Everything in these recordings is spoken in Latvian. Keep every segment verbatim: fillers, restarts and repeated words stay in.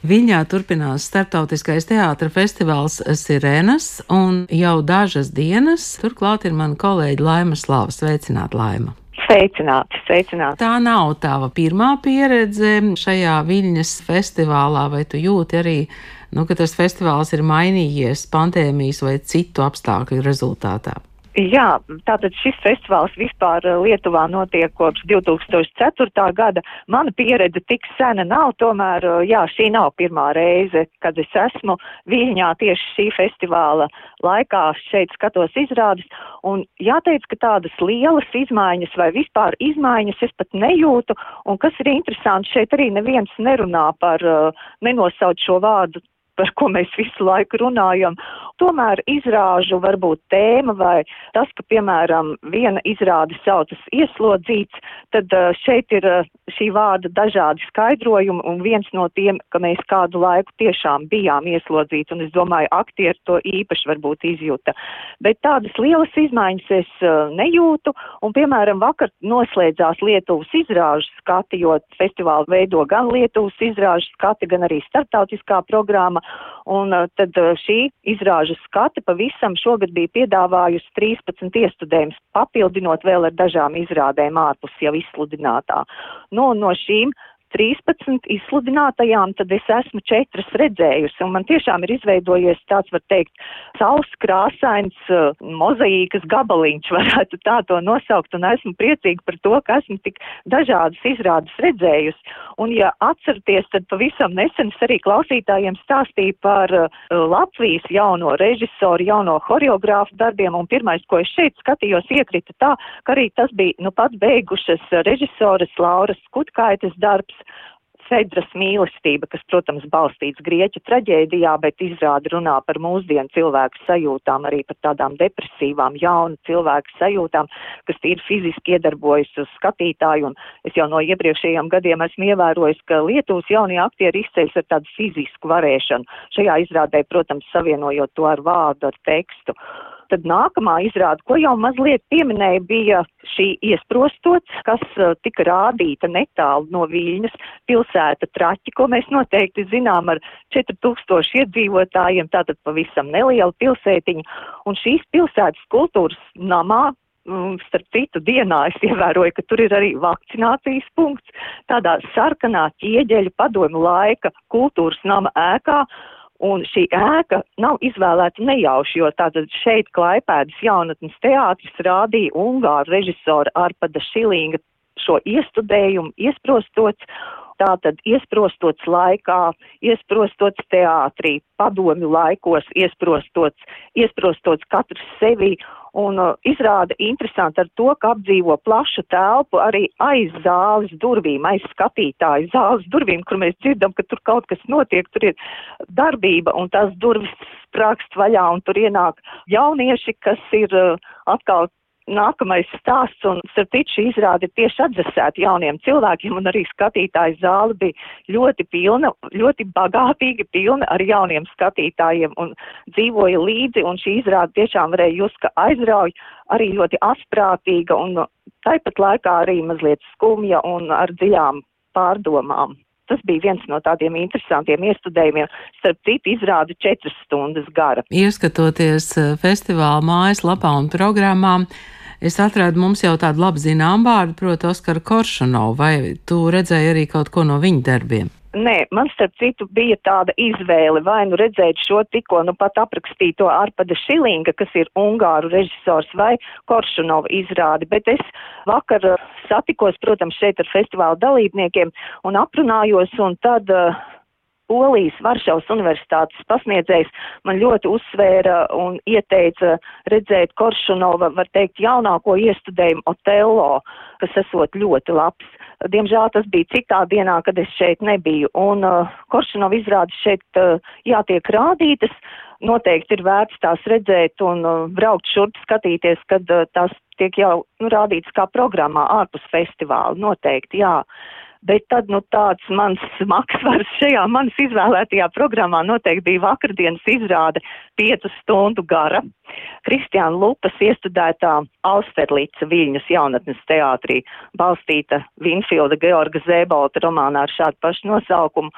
Viļņā turpinās starptautiskais teātra festivāls Sirēnas, un jau dažas dienas turklāt ir mana kolēģe Laima Slava. Sveicināt, Laima! Sveicināti, sveicināti! Tā nav tava pirmā pieredze šajā Viļņas festivālā, vai tu jūti arī, nu, ka tas festivāls ir mainījies pandēmijas vai citu apstākļu rezultātā? Jā, tātad šis festivāls vispār Lietuvā notiek kopš divi tūkstoši ceturtā gada. Mana pieredze tik sena nav, tomēr, jā, šī nav pirmā reize, kad es esmu Viļņā tieši šī festivāla laikā, šeit skatos izrādes, un jāteic, ka tādas lielas izmaiņas vai vispār izmaiņas es pat nejūtu, un kas ir interesanti, šeit arī neviens nerunā par, nenosauc šo vārdu, par ko mēs visu laiku runājam. Tomēr izrāžu varbūt tēma vai tas, ka, piemēram, viena izrāde saucas Ieslodzīts, tad uh, šeit ir uh, šī vārda dažādi skaidrojumi, un viens no tiem, ka mēs kādu laiku tiešām bijām ieslodzīti, un es domāju, aktieri to īpaši varbūt izjuta. Bet tādas lielas izmaiņas es uh, nejūtu, un, piemēram, vakar noslēdzās Lietuvas izrāžu skati, jo festivālu veido gan Lietuvas izrāžu skati, gan arī starptautiskā programma. Un uh, tad uh, šī izrāžu skati pavisam šogad bija piedāvājusi trīspadsmit iestudējumus, papildinot vēl ar dažām izrādēm ārpus jau izsludinātā. Nu, no šīm trīspadsmit izsludinātajām, tad es esmu četras redzējusi, un man tiešām ir izveidojies tāds, var teikt, sauss krāsains uh, mozaīkas gabaliņš, varētu tā to nosaukt, un esmu priecīga par to, ka esmu tik dažādas izrādes redzējusi. Un, ja atceraties, tad pavisam nesen es arī klausītājiem stāstīju par uh, Latvijas jauno režisoru, jauno horeogrāfu darbiem, un pirmais, ko es šeit skatījos, iekrita tā, ka arī tas bija nu pat beigušas režisoras Lauras Skutkaites darbs, Fedras mīlestība, kas, protams, balstīts grieķu traģēdijā, bet izrāda runā par mūsdienu cilvēku sajūtām, arī par tādām depresīvām, jaunu cilvēku sajūtām, kas tīri fiziski iedarbojas uz skatītāju, un es jau no iepriekšējiem gadiem esmu ievērojis, ka Lietuvas jaunie aktieri izceļas ar tādu fizisku varēšanu. Šajā izrādē, protams, savienojot to ar vārdu, ar tekstu. Tad nākamā izrāde, ko jau mazliet pieminēja, bija šī Iesprostots, kas uh, tika rādīta netālu no Viļņas, pilsēta Traķi, ko mēs noteikti zinām ar četri tūkstoši iedzīvotājiem, tātad pavisam neliela pilsētiņa. Un šīs pilsētas kultūras namā, um, starp citu dienā es ievēroju, ka tur ir arī vakcinācijas punkts, tādā sarkanā ķieģeļa padomju laika kultūras nama ēkā. Un šī ēka nav izvēlēta nejauši, jo tātad šeit Klaipēdas jaunatnes teātris rādīja ungāru režisora Arpada Šilinga šo iestudējumu Iesprostots, tātad Iesprostots laikā, Iesprostots teātrī, padomju laikos, Iesprostots, Iesprostots katrs sevi. Un uh, izrāda interesanti ar to, ka apdzīvo plašu telpu arī aiz zāles durvīm, aiz skatītāju zāles durvīm, kur mēs dzirdam, ka tur kaut kas notiek, tur ir darbība un tās durvis sprākst vaļā un tur ienāk jaunieši, kas ir uh, atkal nākamais stāsts, un starp citu šī izrāde ir tieši adresēta jauniem cilvēkiem, un arī skatītāju zāle bija ļoti pilna, ļoti bagātīgi pilna ar jauniem skatītājiem, un dzīvoja līdzi, un šī izrāde tiešām varēja just, ka aizrauj, arī ļoti asprātīga, un tāpat laikā arī mazliet skumja un ar dziļām pārdomām. Tas bija viens no tādiem interesantiem iestudējumiem, starp citu izrādi četras stundas gara. Ieskatoties festivāla mājaslapā un programmām, es atradu mums jau tādu labi zinām vārdu, proti Oskaru Koršunovu, vai tu redzēji arī kaut ko no viņa darbiem? Nē, man starp citu bija tāda izvēle, vai nu redzēt šo tikko nu pat aprakstīto Arpada Šilinga, kas ir ungāru režisors, vai Koršunova izrādi, bet es vakar satikos, protams, šeit ar festivāla dalībniekiem un aprunājos, un tad uh, Polijas Varšavas universitātes pasniedzējs man ļoti uzsvēra un ieteica redzēt Koršunova, var teikt, jaunāko iestudējumu Otello, kas esot ļoti labs. Diemžēl tas bija citā dienā, kad es šeit nebiju, un uh, Koršunova izrādes šeit uh, jātiek rādītas, noteikti ir vērts tās redzēt un uh, braukt šurp skatīties, kad uh, tās tiek jau nu, rādītas kā programmā ārpus festivāla, noteikti, jā. Bet tad, nu, tāds mans maksvars šajā manas izvēlētajā programmā noteikti bija vakardienas izrāde piecu stundu gara. Kristiāna Lupas iestudētā Austerlica Viļņas jaunatnes teātrī, balstīta Vinfilda Georga Zēbolta romānā ar šādu pašu nosaukumu.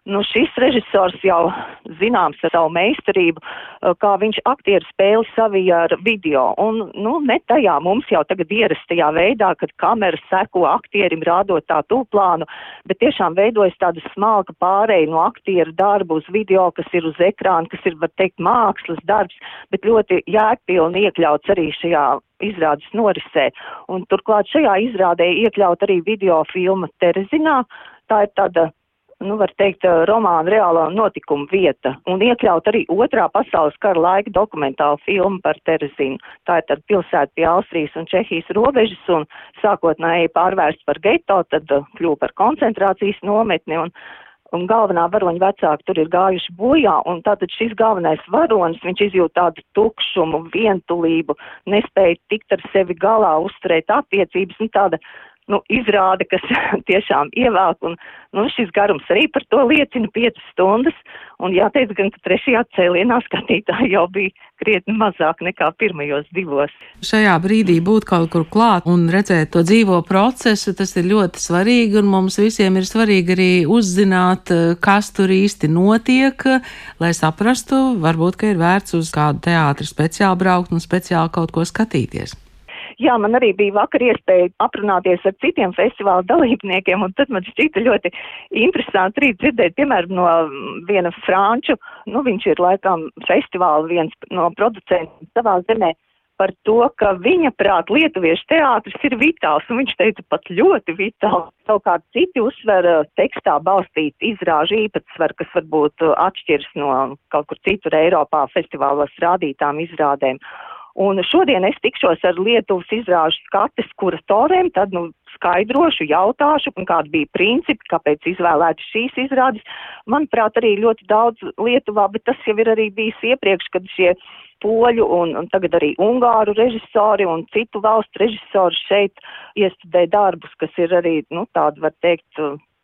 Nu, šis režisors jau zināms ar savu meistarību, kā viņš aktieru spēli savija ar video. Un, nu, ne tajā mums jau tagad ierastajā veidā, kad kamera seko aktierim rādot tā tūplānu, bet tiešām veidojas tāda smalka pārēja no aktieru darbu uz video, kas ir uz ekrāna, kas ir, var teikt, mākslas darbs, bet ļoti jēgpilni iekļauts arī šajā izrādes norisē. Un turklāt šajā izrādē iekļaut arī video filma Terezinā. Tā ir tāda, nu, var teikt, romāna reālā notikuma vieta, un iekļaut arī otrā pasaules kara laika dokumentālu filmu par Terezinu. Tā ir tāda pilsēta pie Austrijas un Čehijas robežas, un sākotnēji pārvērsts par geto, tad kļuva par koncentrācijas nometni, un, un galvenā varoņa vecāki tur ir gājuši bojā, un tātad šis galvenais varonis, viņš izjūt tādu tukšumu, vientulību, nespēja tikt ar sevi galā, uzturēt attiecības, un tāda, nu, izrāde, kas tiešām ievelk, un, nu, šis garums arī par to liecina piecas stundas, un jāteic gan, ka trešajā cēlienā skatītāji jau bija krietni mazāk nekā pirmajos divos. Šajā brīdī būt kaut kur klāt un redzēt to dzīvo procesu, tas ir ļoti svarīgi, un mums visiem ir svarīgi arī uzzināt, kas tur īsti notiek, lai saprastu, varbūt, ka ir vērts uz kādu teātri speciāli braukt un speciāli kaut ko skatīties. Jā, man arī bija vakar iespēja aprunāties ar citiem festivāla dalībniekiem, un tad man šķita ļoti interesanti arī dzirdēt, piemēram, no viena franču, nu, viņš ir laikam festivāla viens no producentiem savā zemē, par to, ka viņa prāt lietuviešu teātris ir vitāls, un viņš teica pat ļoti vitāls. Savukārt citi uzsver tekstā balstīt izrāžu īpatsvaru, kas varbūt atšķirs no kaut kur citur Eiropā festivālos rādītām izrādēm. Un šodien es tikšos ar Lietuvas izrāžu skates kuratoriem, tad, nu, skaidrošu, jautāšu, un kādi bija principi, kāpēc izvēlēti šīs izrādes. Manuprāt, arī ļoti daudz Lietuvā, bet tas jau ir arī bijis iepriekš, kad šie poļu un, un tagad arī ungāru režisori un citu valstu režisori šeit iestudē darbus, kas ir arī, nu, tādi, var teikt,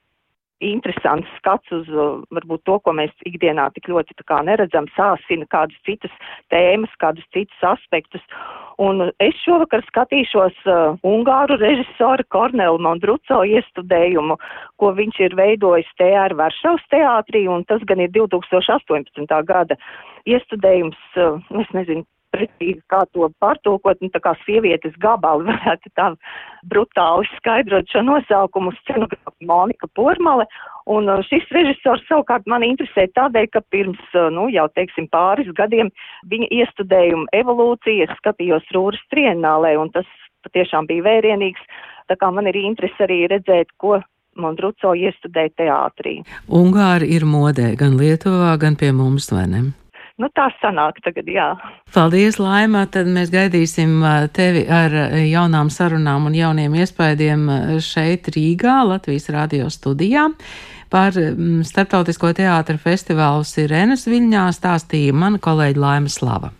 interesants skats uz varbūt to, ko mēs ikdienā tik ļoti tā kā neredzam, sāsina kādas citas tēmas, kādus citus aspektus. Un es šovakar skatīšos uh, ungāru režisoru Kornela Mondruco iestudējumu, ko viņš ir veidojis T R Varšavas teātrī, un tas gan ir divtūkstoš astoņpadsmitā gada iestudējums, uh, es nezinu, precīzi kā to pārtulkot, nu tā kā sievietes gabali varētu tā brutāli skaidrot šo nosaukumu, scenogrāfa Monika Pormale, un šis režisors savukārt mani interesē tādēļ, ka pirms, nu, jau teiksim pāris gadiem viņa iestudējumu evolūciju es skatījos Rūras triennālē, un tas patiešām bija vērienīgs, tā kā man ir interesi arī redzēt, ko Mondruco iestudēja teātrī. Ungāri ir modē gan Lietuvā, gan pie mums, vai ne? Nu, tā sanāk tagad, jā. Paldies, Laima, tad mēs gaidīsim tevi ar jaunām sarunām un jauniem iespaidiem šeit Rīgā, Latvijas radio studijā. Par Starptautisko teātra festivālu Sirenas Viļņā stāstīja mana kolēģe Laima Slava.